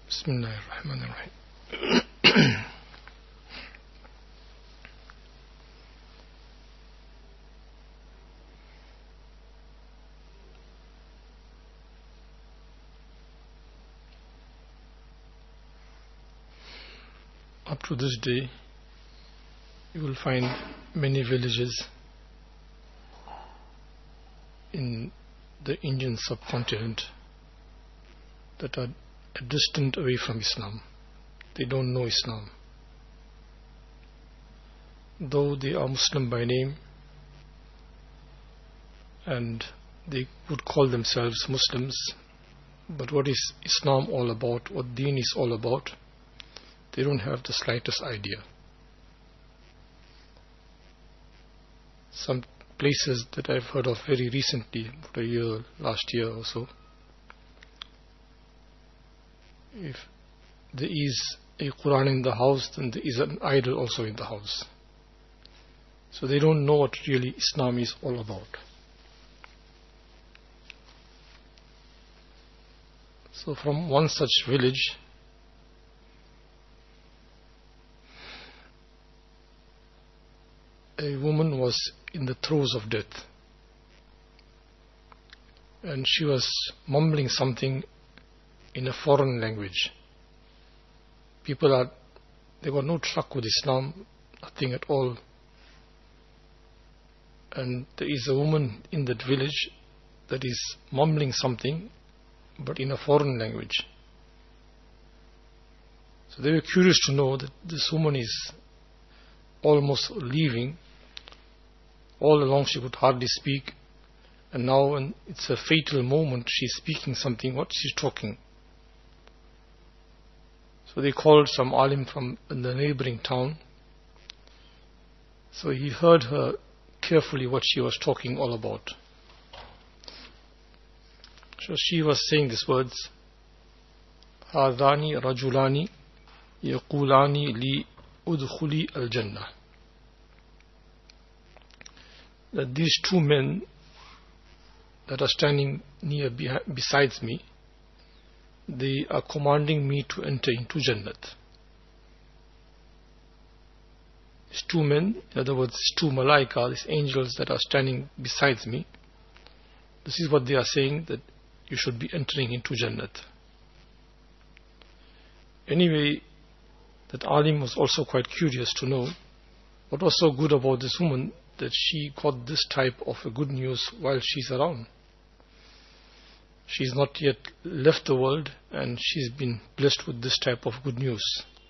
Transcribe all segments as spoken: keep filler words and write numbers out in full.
Bismillahirrahmanirrahim. Up to this day, you will find many villages in the Indian subcontinent that are distant away from Islam. They don't know Islam. Though they are Muslim by name and they would call themselves Muslims, but what is Islam all about, what Deen is all about, they don't have the slightest idea. Some places that I've heard of very recently, for a year, last year or so, if there is a Quran in the house, then there is an idol also in the house. So they don't know what really Islam is all about. So from one such village, a woman was in the throes of death, and she was mumbling something in a foreign language. People are, they got no truck with Islam, nothing at all. And there is a woman in that village that is mumbling something, but in a foreign language. So they were curious to know that this woman is almost leaving. All along she could hardly speak, and now when it's a fatal moment, she's speaking something. What she's talking? So they called some alim from the neighboring town. So he heard her carefully what she was talking all about. So she was saying these words: "Hadani rajulani yaqulani li udkhuli al-jannah." That these two men that are standing near besides me, they are commanding me to enter into Jannat. These two men, in other words, these two malaika, these angels that are standing besides me, this is what they are saying, that you should be entering into Jannat. Anyway, that alim was also quite curious to know what was so good about this woman that she got this type of a good news while she's around. She's not yet left the world and she's been blessed with this type of good news.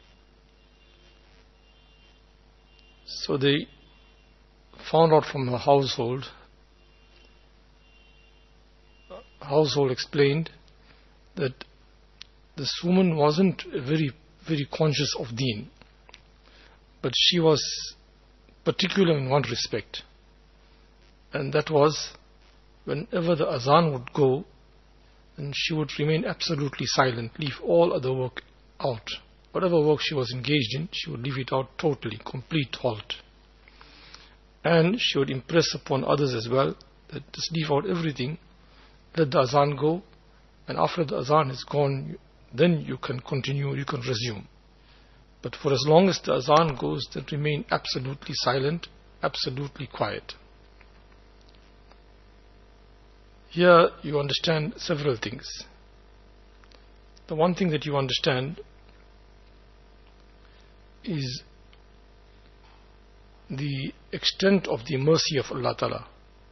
So they found out from her household. Household explained that this woman wasn't very, very conscious of Deen, but she was particular in one respect, and that was whenever the azan would go, then she would remain absolutely silent, leave all other work out. Whatever work she was engaged in, she would leave it out totally, complete halt. And she would impress upon others as well that just leave out everything, let the azan go, and after the azan is gone, then you can continue, you can resume. But for as long as the azan goes, then remain absolutely silent, absolutely quiet. Here you understand several things. The one thing that you understand is the extent of the mercy of Allah Ta'ala.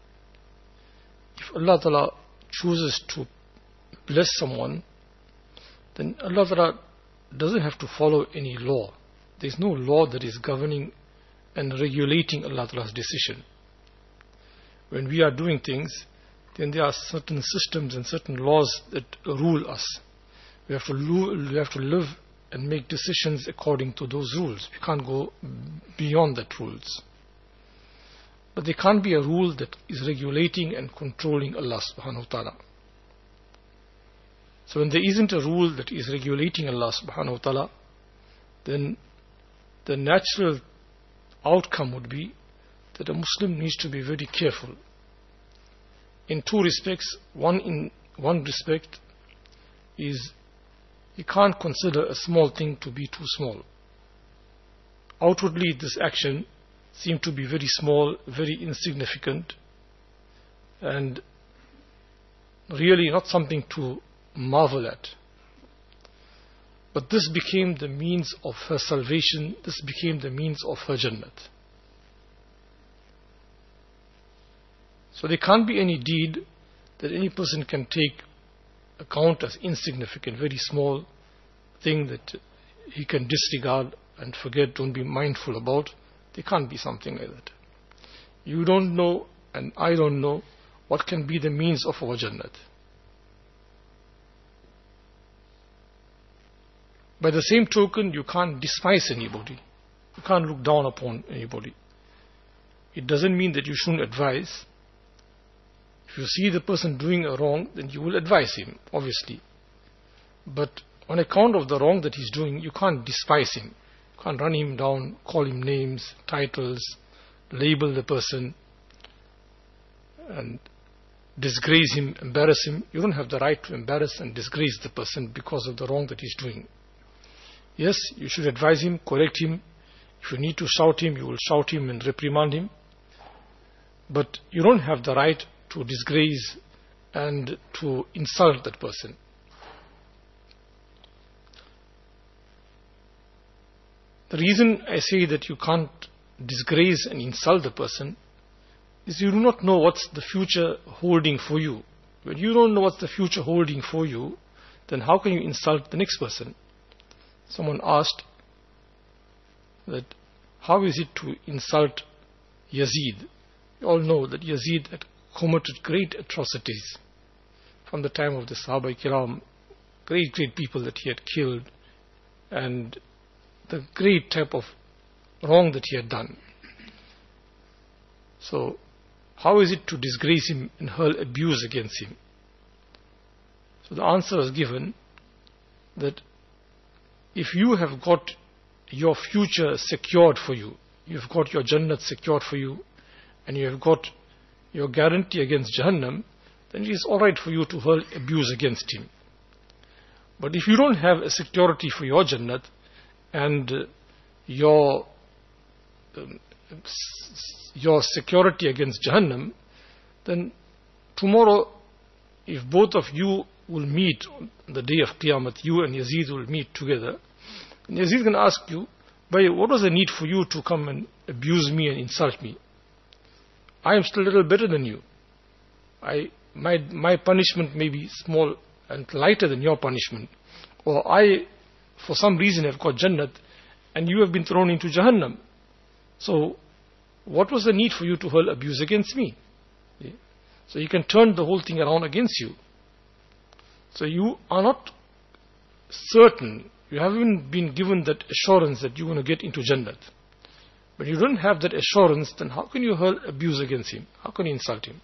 If Allah Ta'ala chooses to bless someone, then Allah Ta'ala doesn't have to follow any law. There is no law that is governing and regulating Allah Ta'ala's decision. When we are doing things, then there are certain systems and certain laws that rule us. We have to lo- we have to live and make decisions according to those rules. We can't go beyond that rules. But there can't be a rule that is regulating and controlling Allah subhanahu wa ta'ala. So when there isn't a rule that is regulating Allah subhanahu wa ta'ala, then the natural outcome would be that a Muslim needs to be very careful. In two respects, one in one respect is he can't consider a small thing to be too small. Outwardly, this action seemed to be very small, very insignificant, and really not something to marvel at. But this became the means of her salvation, this became the means of her Jannat. So there can't be any deed that any person can take account as insignificant, very small thing that he can disregard and forget, don't be mindful about. There can't be something like that. You don't know and I don't know what can be the means of our Jannat. By the same token, you can't despise anybody. You can't look down upon anybody. It doesn't mean that you shouldn't advise. If you see the person doing a wrong, then you will advise him, obviously. But on account of the wrong that he's doing, you can't despise him. You can't run him down, call him names, titles, label the person, and disgrace him, embarrass him. You don't have the right to embarrass and disgrace the person because of the wrong that he's doing. Yes, you should advise him, correct him. If you need to shout him, you will shout him and reprimand him. But you don't have the right to disgrace and to insult that person. The reason I say that you can't disgrace and insult the person is you do not know what's the future holding for you. When you don't know what's the future holding for you, then how can you insult the next person? Someone asked that how is it to insult Yazid? You all know that Yazid had committed great atrocities from the time of the Sahaba Kiram, great, great people that he had killed, and the great type of wrong that he had done. So, how is it to disgrace him and hurl abuse against him? So the answer was given that if you have got your future secured for you, you've got your Jannat secured for you, and you have got your guarantee against Jahannam, then it is alright for you to hurl abuse against him. But if you don't have a security for your Jannat and uh, your um, your security against Jahannam, then tomorrow, if both of you will meet on the day of Qiyamah, you and Yazid will meet together, and Yazid can ask you, "Bhai, what was the need for you to come and abuse me and insult me? I am still a little better than you. I, my, my punishment may be small and lighter than your punishment. Or I, for some reason, have got Jannat and you have been thrown into Jahannam. So, what was the need for you to hurl abuse against me?" Yeah. So you can turn the whole thing around against you. So you are not certain, you haven't been given that assurance that you're going to get into Jannat. But you don't have that assurance, then how can you hurl abuse against him? How can you insult him?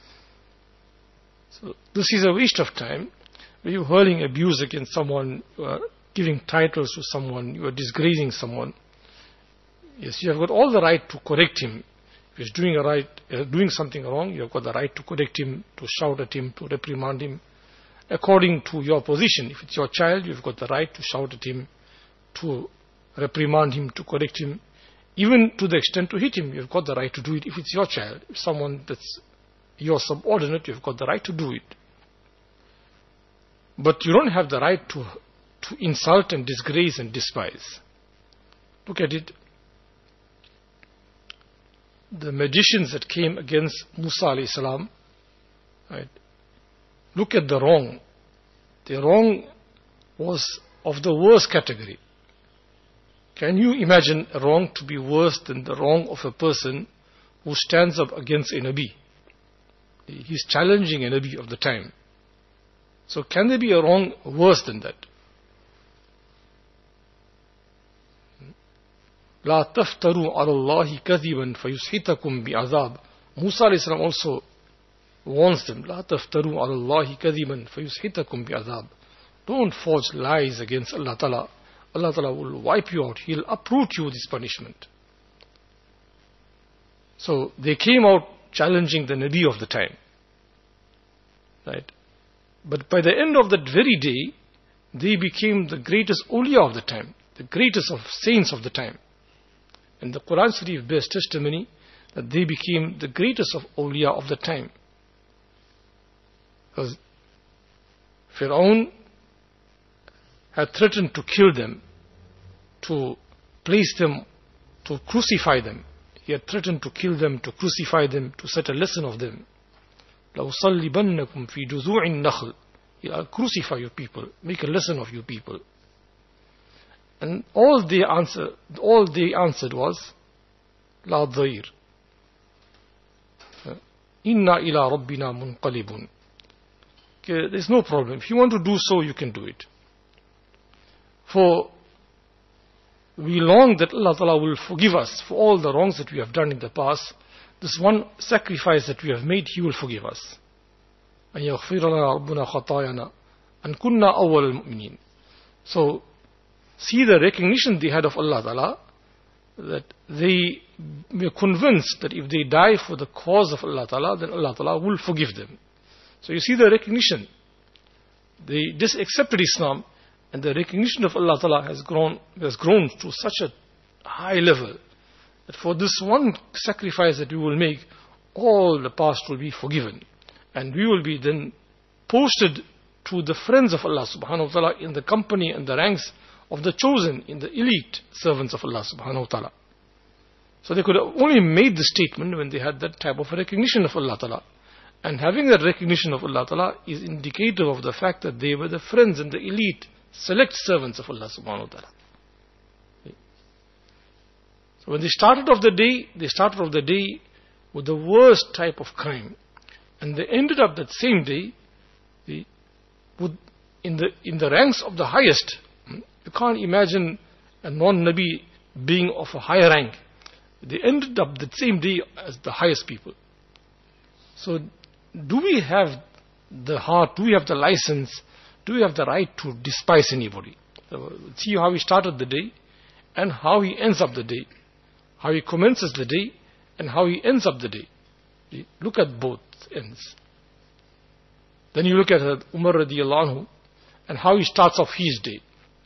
So this is a waste of time. When you're hurling abuse against someone, you are giving titles to someone, you are disgracing someone. Yes, you have got all the right to correct him. If he's doing, a right, uh, doing something wrong, you have got the right to correct him, to shout at him, to reprimand him, according to your position. If it's your child, you've got the right to shout at him, to reprimand him, to correct him, even to the extent to hit him. You've got the right to do it if it's your child. If someone that's your subordinate, you've got the right to do it. But you don't have the right to, to insult and disgrace and despise. Look at it. The magicians that came against Musa alayhi salam, right? Look at the wrong. The wrong was of the worst category. Can you imagine a wrong to be worse than the wrong of a person who stands up against a Nabi? He's challenging a Nabi of the time. So can there be a wrong worse than that? لا تفتروا على الله كذبا فيسحتكم بعذاب. Musa alayhi salam also warns them, لا تفتروا على الله كذبا فيسحتكم بعذاب. Don't forge lies against Allah Ta'ala. Allah Ta'ala will wipe you out. He'll uproot you with this punishment. So they came out challenging the Nabi of the time. Right? But by the end of that very day, they became the greatest awliya of the time, the greatest of saints of the time. And the Quran Sharif bears testimony that they became the greatest of awliya of the time. Because Fir'aun had threatened to kill them, to place them, to crucify them. He had threatened to kill them, to crucify them, to set a lesson of them. لَأُصَلِّبَنَّكُمْ فِي جُذُوعِ النَّخْلِ, He'll crucify your people, make a lesson of your people. And all they answered, all they answered was, لَا ضَيْرٍ إِنَّا إِلَىٰ رَبِّنَا مُنْقَلِبٌ. Okay, there's no problem. If you want to do so, you can do it. For we long that Allah Ta'ala will forgive us for all the wrongs that we have done in the past. This one sacrifice that we have made, He will forgive us. أَن يَغْفِرَ لَنَا رَبُّنَا خَطَايَنَا أَن كُنَّا أَوَّلَ الْمُؤْمِنِينَ. So, see the recognition they had of Allah Ta'ala, that they were convinced that if they die for the cause of Allah Ta'ala, then Allah Ta'ala will forgive them. So you see the recognition. They just accepted Islam, and the recognition of Allah Ta'ala has grown, has grown to such a high level that for this one sacrifice that we will make, all the past will be forgiven. And we will be then posted to the friends of Allah Subhanahu wa Ta'ala in the company and the ranks of the chosen, in the elite servants of Allah Subhanahu wa Ta'ala. So they could have only made the statement when they had that type of recognition of Allah Ta'ala. And having that recognition of Allah Ta'ala is indicative of the fact that they were the friends and the elite select servants of Allah Subhanahu wa Ta'ala. So when they started off the day, they started off the day with the worst type of crime. And they ended up that same day they, with, in, the, in the ranks of the highest. You can't imagine a non-Nabi being of a higher rank. They ended up that same day as the highest people. So do we have the heart, do we have the license, do we have the right to despise anybody? So see how he started the day and how he ends up the day. How he commences the day and how he ends up the day. Look at both ends. Then you look at Umar radiallahu anhu and how he starts off his day.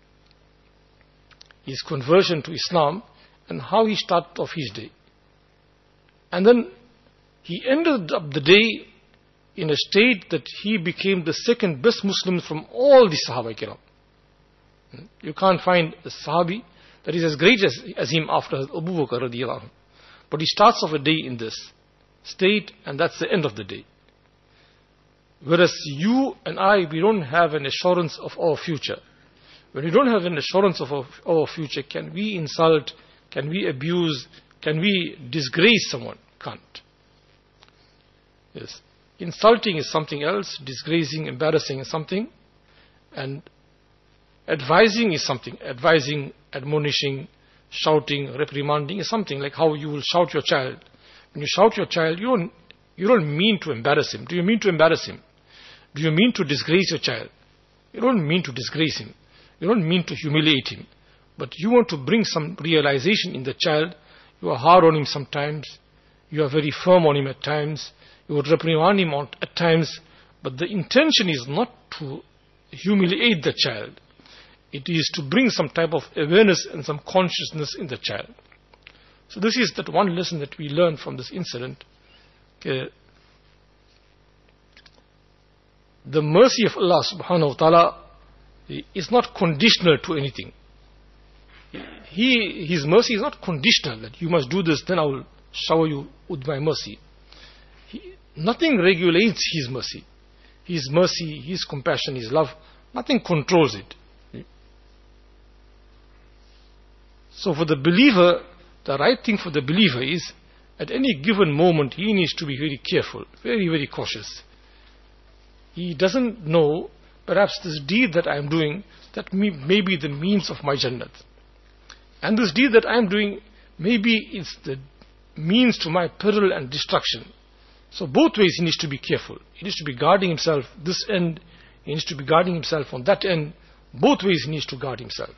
His conversion to Islam and how he started off his day. And then he ended up the day in a state that he became the second best Muslim from all the Sahaba Kiram. You can't find a Sahabi that is as great as, as him after Abu Bakr radiallahu anhu. But he starts off a day in this state and that's the end of the day. Whereas you and I, we don't have an assurance of our future. When we don't have an assurance of our, our future, can we insult, can we abuse, can we disgrace someone? Can't. Yes. Insulting is something else, disgracing, embarrassing is something, and advising is something. Advising, admonishing, shouting, reprimanding is something, like how you will shout your child. When you shout your child, you don't, you don't mean to embarrass him. Do you mean to embarrass him? Do you mean to disgrace your child? You don't mean to disgrace him. You don't mean to humiliate him. But you want to bring some realization in the child. You are hard on him sometimes. You are very firm on him at times. You would reprimand him at times. But the intention is not to humiliate the child. It is to bring some type of awareness and some consciousness in the child. So this is that one lesson that we learn from this incident. Okay. The mercy of Allah subhanahu wa ta'ala is not conditional to anything. He, His mercy is not conditional, that you must do this, then I will shower you with my mercy. He, nothing regulates His mercy. His mercy, His compassion, His love, nothing controls it. So for the believer, the right thing for the believer is, at any given moment, he needs to be very careful, very, very cautious. He doesn't know, perhaps this deed that I am doing, that may, may be the means of my Jannat. And this deed that I am doing, maybe it's the means to my peril and destruction. So both ways he needs to be careful. He needs to be guarding himself this end, he needs to be guarding himself on that end. Both ways he needs to guard himself.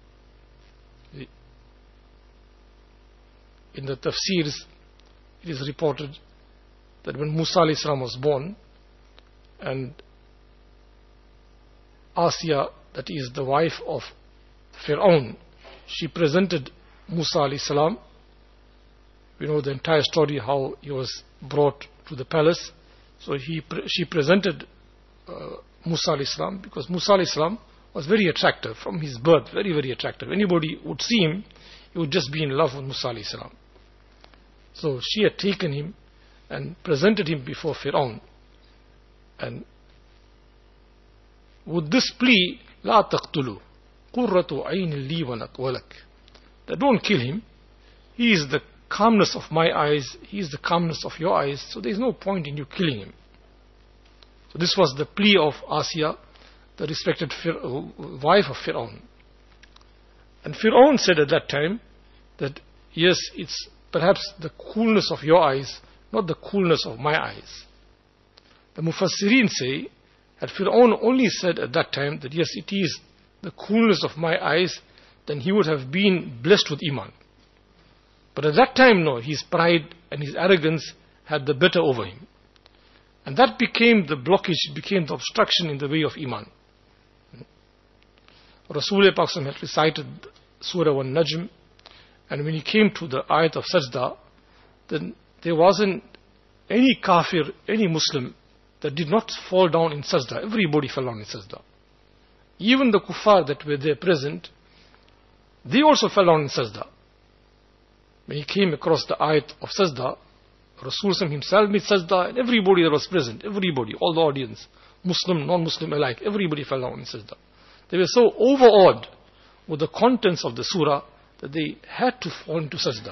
In the tafsirs, it is reported that when Musa alayhi salam was born, and Asiya that is the wife of Fir'aun, she presented Musa alayhi salam. We know the entire story, how he was brought to the palace. So he, she presented uh, Musa alayhi salam, because Musa alayhi salam was very attractive from his birth, very, very attractive. Anybody would see him, he would just be in love with Musa alayhi salam. So she had taken him and presented him before Fir'aun. And with this plea, لا تقتلوا قرة عين لي ولك, that don't kill him. He is the calmness of my eyes, he is the calmness of your eyes, so there is no point in you killing him. So this was the plea of Asiya, the respected Fir- wife of Fir'aun. And Fir'aun said at that time that yes, it's perhaps the coolness of your eyes, not the coolness of my eyes. The Mufassirin say that Fir'aun only said at that time that yes, it is the coolness of my eyes, then he would have been blessed with Iman. But at that time, no, his pride and his arrogance had the better over him. And that became the blockage, became the obstruction in the way of Iman. Rasulullah had recited Surah Al-Najm, and when he came to the ayat of Sajda, then there wasn't any kafir, any Muslim that did not fall down in Sajda. Everybody fell down in Sajda. Even the kuffar that were there present, they also fell down in Sajda. When he came across the ayat of Sajda, Rasul himself made Sajda, and everybody that was present, everybody, all the audience, Muslim, non-Muslim alike, everybody fell down in Sajda. They were so overawed with the contents of the surah that they had to fall into Sajda.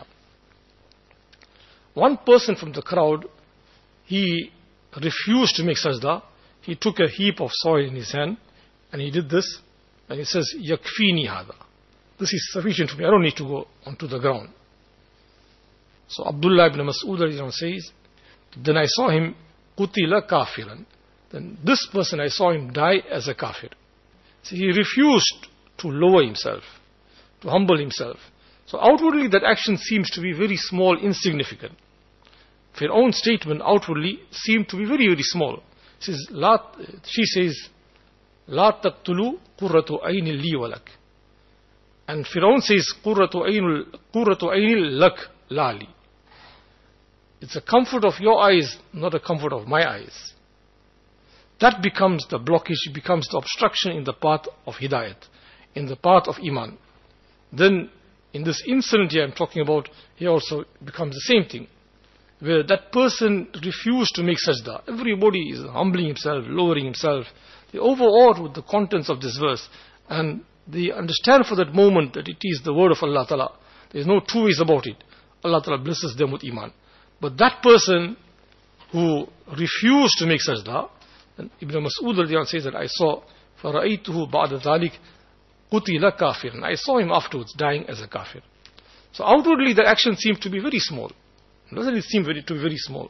One person from the crowd, he refused to make Sajda. He took a heap of soil in his hand and he did this, and he says, Yakfini hada. This is sufficient for me, I don't need to go onto the ground. So Abdullah ibn Mas'ud says, then I saw him qutila kafiran. Then this person, I saw him die as a kafir. So he refused to lower himself, to humble himself. So outwardly that action seems to be very small, insignificant. Fir'aun's statement outwardly seemed to be very, very small. She says, La, she says, La taqtulu qurratu ayni li walak. And Fir'aun says, Qurratu aynil lak lali. It's a comfort of your eyes, not a comfort of my eyes. That becomes the blockage, becomes the obstruction in the path of Hidayat, in the path of Iman. Then, in this incident here I'm talking about, here also becomes the same thing, where that person refused to make sajda. Everybody is humbling himself, lowering himself. They overawed with the contents of this verse, and they understand for that moment that it is the word of Allah Ta'ala. There is no two ways about it. Allah Ta'ala blesses them with Iman. But that person who refused to make sajda, and Ibn Mas'ud says that I saw, فَرَأَيْتُهُ بَعْدَ ذَلِكَ قُتِلَ كَافِرًا. I saw him afterwards dying as a kafir. So outwardly the action seemed to be very small. Doesn't it seem very, to be very small?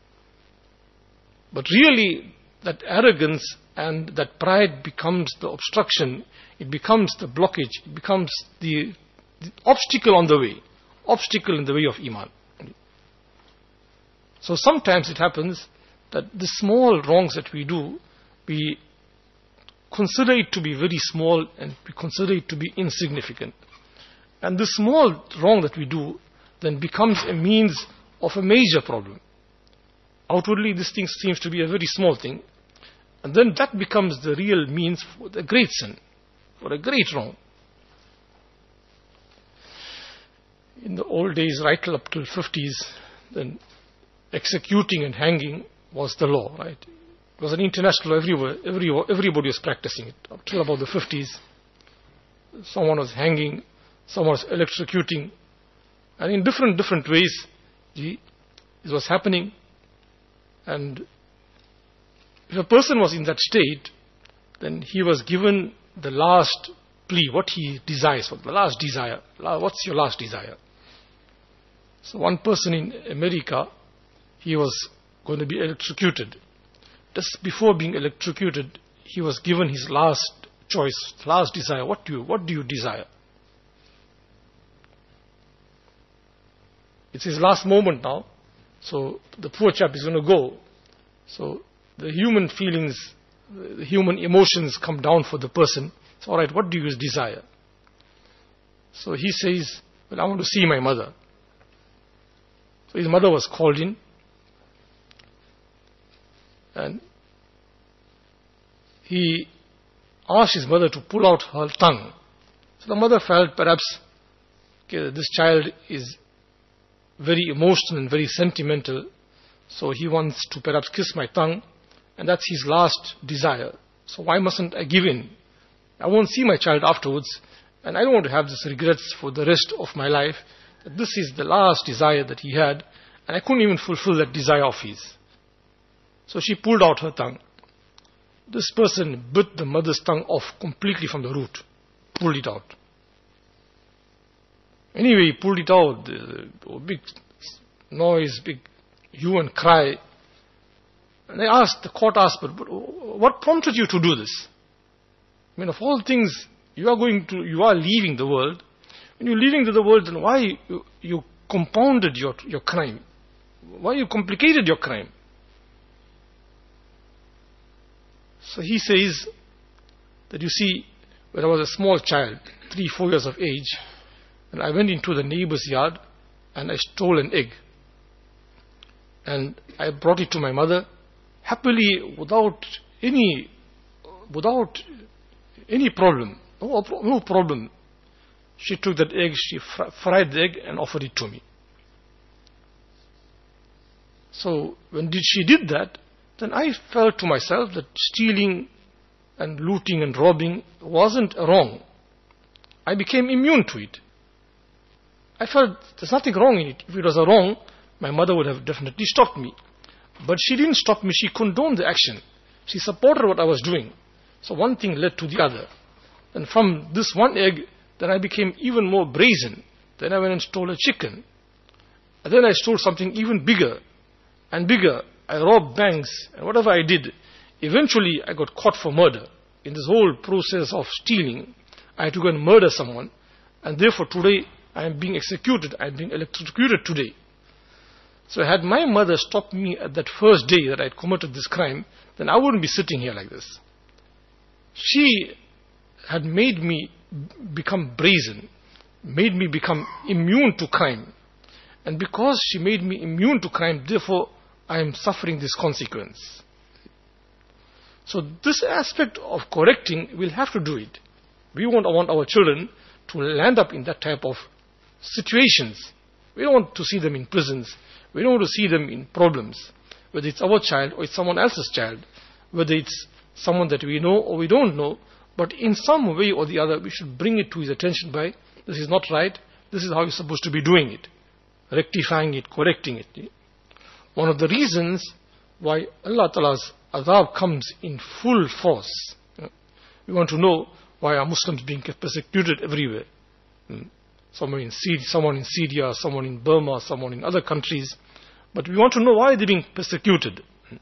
But really that arrogance and that pride becomes the obstruction, it becomes the blockage, it becomes the, the obstacle on the way, obstacle in the way of Iman. So sometimes it happens that the small wrongs that we do, we consider it to be very small and we consider it to be insignificant. And the small wrong that we do then becomes a means of a major problem. Outwardly this thing seems to be a very small thing, and then that becomes the real means for the great sin, for a great wrong. In the old days, right till up till fifties, then executing and hanging was the law, right? It was an international, everywhere, everywhere, everybody was practicing it. Up till about the fifties, someone was hanging, someone was electrocuting, and in different, different ways, it was happening. And if a person was in that state, then he was given the last plea, what he desires, for the last desire. What's your last desire? So one person in America, he was going to be electrocuted. Just before being electrocuted, he was given his last choice, last desire. What do you, what do you desire? It's his last moment now. So the poor chap is going to go. So the human feelings, the human emotions come down for the person. So, all right, what do you desire? So he says, well, I want to see my mother. So his mother was called in, and he asked his mother to pull out her tongue. So the mother felt perhaps, okay, this child is very emotional and very sentimental, so he wants to perhaps kiss my tongue, and that's his last desire. So why mustn't I give in? I won't see my child afterwards, and I don't want to have this regrets for the rest of my life. This is the last desire that he had, and I couldn't even fulfill that desire of his. So she pulled out her tongue. This person bit the mother's tongue off completely from the root, pulled it out. Anyway, he pulled it out, uh, big noise, big hue and cry. And they asked, the court asked, but what prompted you to do this? I mean, of all things, you are going to, you are leaving the world. When you're leaving the world, then why you, you compounded your, your crime? Why you complicated your crime? So he says that, you see, when I was a small child, three, four years of age, and I went into the neighbor's yard and I stole an egg. And I brought it to my mother, happily, without any, without any problem. No, no problem. She took that egg, she fr- fried the egg and offered it to me. So when did she did that, then I felt to myself that stealing and looting and robbing wasn't wrong. I became immune to it. I felt there's nothing wrong in it. If it was a wrong, my mother would have definitely stopped me. But she didn't stop me, she condoned the action. She supported what I was doing. So one thing led to the other. And from this one egg, then I became even more brazen. Then I went and stole a chicken. And then I stole something even bigger and bigger. I robbed banks, and whatever I did, eventually I got caught for murder. In this whole process of stealing, I had to go and murder someone, and therefore today I am being executed, I am being electrocuted today. So had my mother stopped me at that first day that I had committed this crime, then I wouldn't be sitting here like this. She had made me become brazen, made me become immune to crime. And because she made me immune to crime, therefore I am suffering this consequence. So this aspect of correcting, we'll have to do it. We won't want our children to land up in that type of situations. We don't want to see them in prisons. We don't want to see them in problems. Whether it's our child or it's someone else's child. Whether it's someone that we know or we don't know. But in some way or the other, we should bring it to his attention by, this is not right. This is how you're supposed to be doing it. Rectifying it, correcting it. One of the reasons why Allah Ta'ala's azab comes in full force. We want to know why are Muslims being persecuted everywhere. Someone in Syria, someone in Syria, someone in Burma, someone in other countries. But we want to know why they're being persecuted.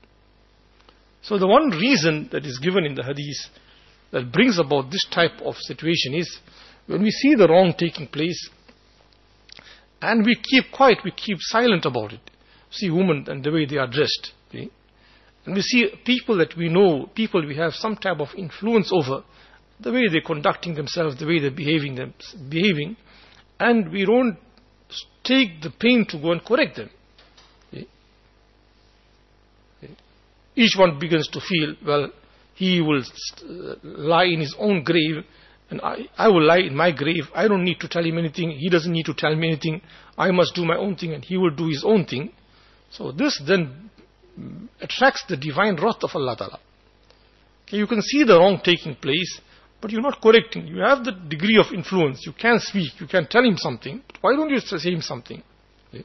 So the one reason that is given in the hadith that brings about this type of situation is when we see the wrong taking place and we keep quiet, we keep silent about it. See women and the way they are dressed. Okay? And we see people that we know, people we have some type of influence over, the way they're conducting themselves, the way they're behaving, them, behaving, and we don't take the pain to go and correct them. Okay? Okay? Each one begins to feel, well, he will st- lie in his own grave, and I, I will lie in my grave. I don't need to tell him anything. He doesn't need to tell me anything. I must do my own thing, and he will do his own thing. So this then attracts the divine wrath of Allah Ta'ala. Okay, you can see the wrong taking place, but you're not correcting. You have the degree of influence. You can speak. You can tell him something. But why don't you say him something? Okay.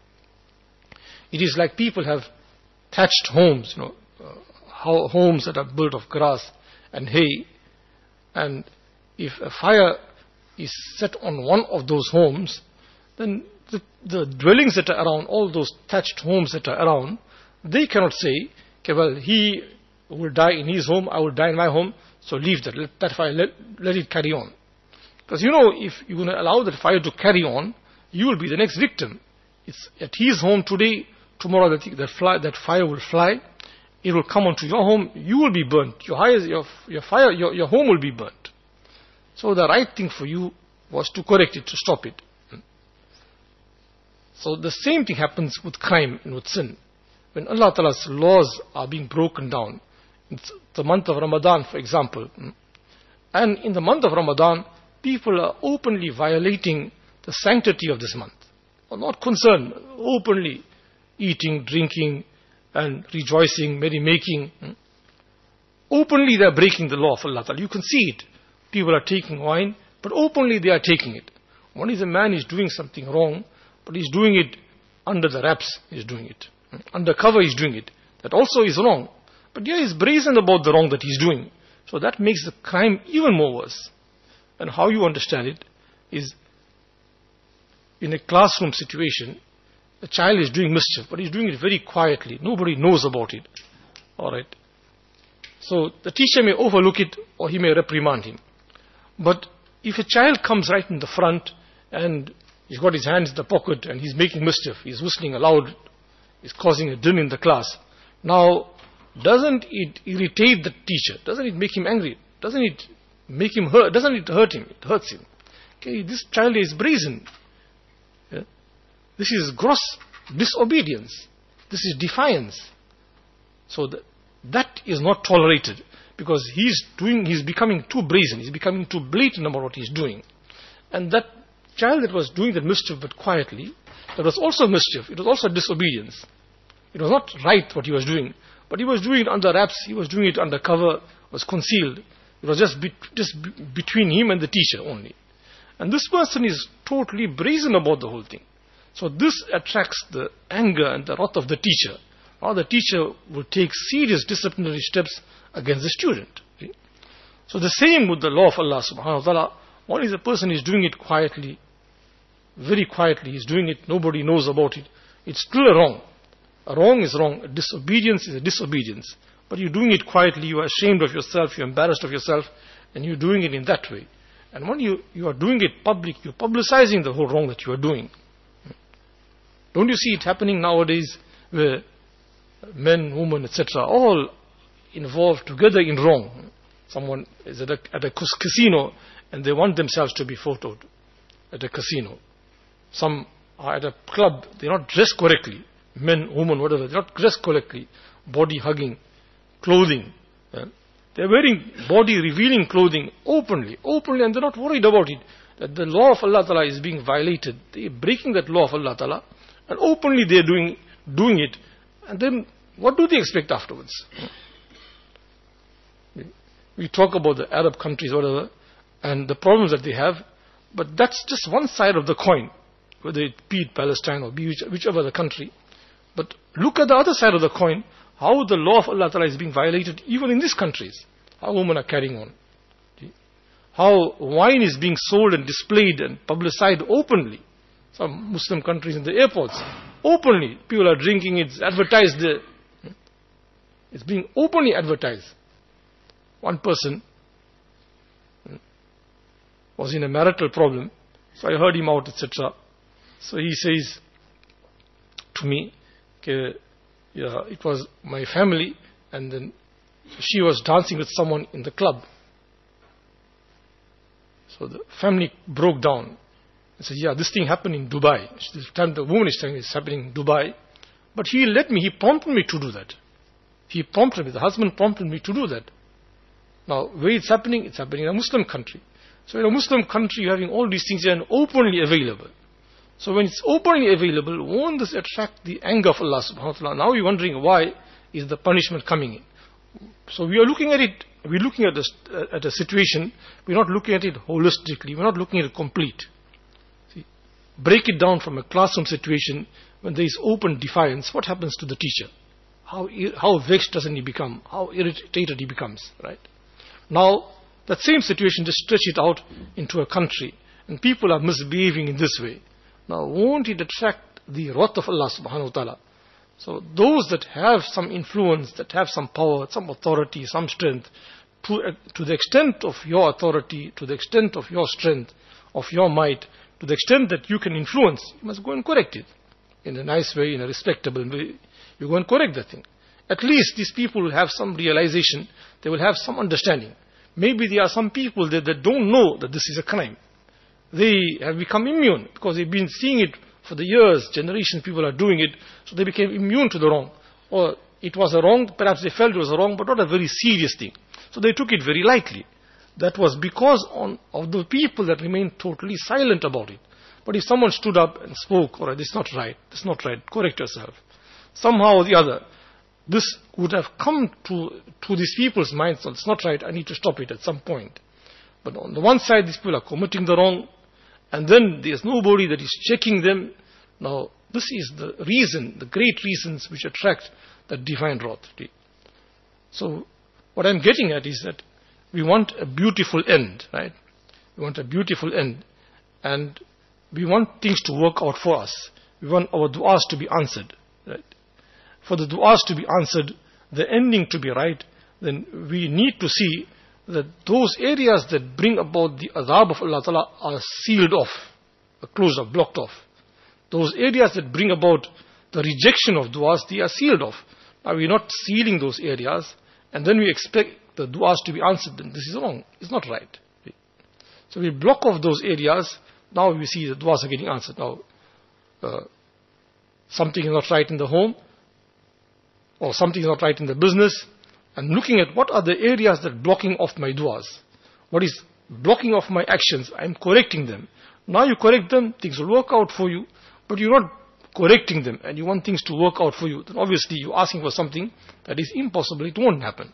It is like people have thatched homes, you know, uh, homes that are built of grass and hay. And if a fire is set on one of those homes, then the, the dwellings that are around, all those thatched homes that are around, they cannot say, okay, well, he will die in his home, I will die in my home, so leave that, let that fire, let, let it carry on. Because you know, if you're going to allow that fire to carry on, you will be the next victim. It's at his home today, tomorrow that, that, fly, that fire will fly, it will come onto your home, you will be burnt, your, your, your fire, your, your home will be burnt. So the right thing for you was to correct it, to stop it. So the same thing happens with crime and with sin. When Allah Ta'ala's laws are being broken down, it's the month of Ramadan, for example, and in the month of Ramadan, people are openly violating the sanctity of this month. Are not concerned, openly eating, drinking, and rejoicing, merrymaking. Openly they are breaking the law of Allah Ta'ala. You can see it. People are taking wine, but openly they are taking it. One is a man is doing something wrong, but he's doing it under the wraps, he's doing it. Undercover he's doing it. That also is wrong. But here he's brazen about the wrong that he's doing. So that makes the crime even more worse. And how you understand it is, in a classroom situation, a child is doing mischief, but he's doing it very quietly. Nobody knows about it. Alright. So the teacher may overlook it, or he may reprimand him. But if a child comes right in the front and he's got his hands in the pocket and he's making mischief, he's whistling aloud, he's causing a din in the class. Now, doesn't it irritate the teacher? Doesn't it make him angry? Doesn't it make him hurt? Doesn't it hurt him? It hurts him. Okay, this child is brazen. Yeah? This is gross disobedience. This is defiance. So the, that is not tolerated, because he's doing, he's becoming too brazen. He's becoming too blatant about what he's doing. And that child that was doing the mischief but quietly, that was also mischief. It was also disobedience. It was not right what he was doing, but he was doing it under wraps. He was doing it under cover, was concealed. It was just, be, just be, between him and the teacher only. And this person is totally brazen about the whole thing. So this attracts the anger and the wrath of the teacher. Or the teacher will take serious disciplinary steps against the student. Okay? So the same with the law of Allah subhanahu wa ta'ala. One is a person is doing it quietly, very quietly. He's doing it, nobody knows about it. It's still a wrong. A wrong is wrong. A disobedience is a disobedience. But you're doing it quietly, you are ashamed of yourself, you're embarrassed of yourself, and you're doing it in that way. And when you, you are doing it public, you're publicizing the whole wrong that you are doing. Don't you see it happening nowadays, where men, women, et cetera, all involved together in wrong? Someone is at a, at a casino and they want themselves to be photoed at a casino. Some are at a club, they're not dressed correctly. Men, women, whatever, they're not dressed correctly. Body hugging, clothing. Uh, they're wearing body revealing clothing openly, openly, and they're not worried about it. That the law of Allah Ta'ala is being violated. They're breaking that law of Allah Ta'ala, and openly they're doing, doing it. And then what do they expect afterwards? We talk about the Arab countries, whatever, and the problems that they have, but that's just one side of the coin, whether it be it Palestine or be which, whichever the country. But look at the other side of the coin, how the law of Allah Ta'ala is being violated even in these countries. How women are carrying on. How wine is being sold and displayed and publicized openly. Some Muslim countries in the airports, openly, people are drinking it, it's advertised there. It's being openly advertised. One person was in a marital problem, so I heard him out, et cetera. So he says to me, okay, yeah, it was my family, and then she was dancing with someone in the club. So the family broke down. I said, yeah, this thing happened in Dubai. This time the woman is saying it's happening in Dubai. But he let me, he prompted me to do that. He prompted me, the husband prompted me to do that. Now, where it's happening, it's happening in a Muslim country. So in a Muslim country, you're having all these things and openly available. So when it's openly available, won't this attract the anger of Allah subhanahu wa ta'ala? Now you're wondering why is the punishment coming in. So we are looking at it, we're looking at, this, uh, at a situation, we're not looking at it holistically, we're not looking at it complete. See, break it down from a classroom situation, when there is open defiance, what happens to the teacher? How, how vexed doesn't he become? How irritated he becomes, right? Now, that same situation, just stretch it out into a country, and people are misbehaving in this way. Now, won't it attract the wrath of Allah subhanahu wa ta'ala? So those that have some influence, that have some power, some authority, some strength, to, uh, to the extent of your authority, to the extent of your strength, of your might, to the extent that you can influence, you must go and correct it. In a nice way, in a respectable way, you go and correct the thing. At least these people will have some realization, they will have some understanding. maybe there are some people that, that don't know that this is a crime. They have become immune because they've been seeing it for the years, generations people are doing it, so they became immune to the wrong. Or it was a wrong, perhaps they felt it was a wrong, but not a very serious thing. So they took it very lightly. That was because on, of the people that remained totally silent about it. But if someone stood up and spoke, all right, this is not right, this is not right, correct yourself. Somehow or the other, this would have come to, to these people's minds, so it's not right, I need to stop it at some point. But on the one side, these people are committing the wrong, and then there's nobody that is checking them. Now, this is the reason, the great reasons which attract that divine wrath. So, what I'm getting at is that we want a beautiful end, right? We want a beautiful end. And we want things to work out for us. We want our du'as to be answered, right? For the du'as to be answered, the ending to be right, then we need to see that those areas that bring about the azab of Allah Ta'ala are sealed off, closed off, blocked off. Those areas that bring about the rejection of du'as, they are sealed off. Now we're not sealing those areas, and then we expect the du'as to be answered, then this is wrong. It's not right. So we block off those areas. Now we see the du'as are getting answered. Now, uh, something is not right in the home, or something is not right in the business, and looking at what are the areas that are blocking off my du'as. What is blocking off my actions? I'm correcting them. Now you correct them, things will work out for you, but you're not correcting them, and you want things to work out for you. Then obviously you're asking for something that is impossible, it won't happen.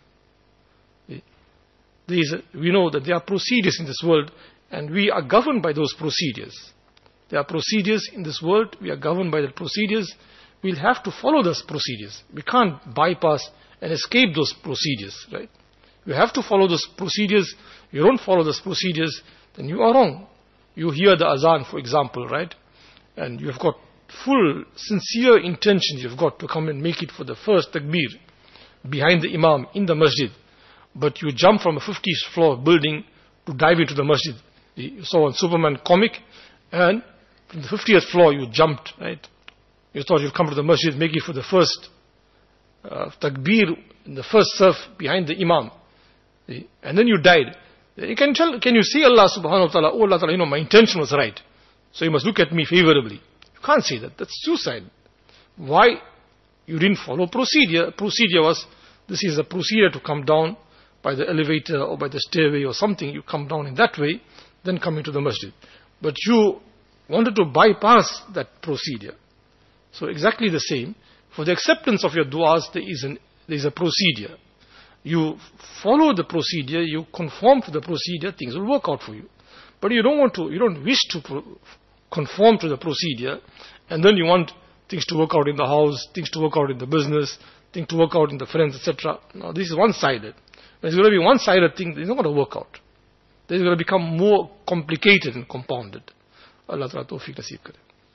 There is a, we know that there are procedures in this world, and we are governed by those procedures. There are procedures in this world, we are governed by the procedures. We'll have to follow those procedures. We can't bypass and escape those procedures, right? You have to follow those procedures. You don't follow those procedures, then you are wrong. You hear the azan, for example, right? And you've got full, sincere intentions you've got to come and make it for the first takbir behind the imam in the masjid. But you jump from a fiftieth floor building to dive into the masjid. You saw on Superman comic, and from the fiftieth floor you jumped, right? You thought you'd come to the masjid, make it for the first uh, takbir, in the first surf behind the imam. And then you died. You can tell, can you see Allah subhanahu wa ta'ala, oh Allah ta'ala, you know, my intention was right, so you must look at me favorably. You can't say that. That's suicide. Why? You didn't follow procedure. Procedure was, this is a procedure to come down by the elevator or by the stairway or something. You come down in that way, then come into the masjid. But you wanted to bypass that procedure. So exactly the same. For the acceptance of your du'as, there is, an, there is a procedure. You follow the procedure, you conform to the procedure, things will work out for you. But you don't want to, you don't wish to pro- conform to the procedure, and then you want things to work out in the house, things to work out in the business, things to work out in the friends, et cetera. Now this is one-sided. When it's going to be one-sided thing, it's not going to work out. It's going to become more complicated and compounded. Allah Ta'ala tawfiq naseeb kare.